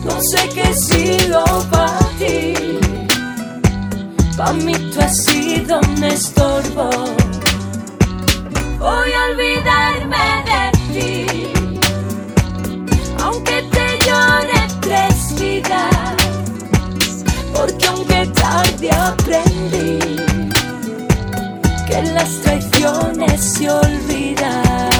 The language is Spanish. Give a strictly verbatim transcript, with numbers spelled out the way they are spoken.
No sé qué he sido para ti. Pa' mí tú has sido un estorbo. Voy a olvidarme de ti, aunque te llore tres vidas, porque aunque tarde aprendí que las traiciones se olvidan.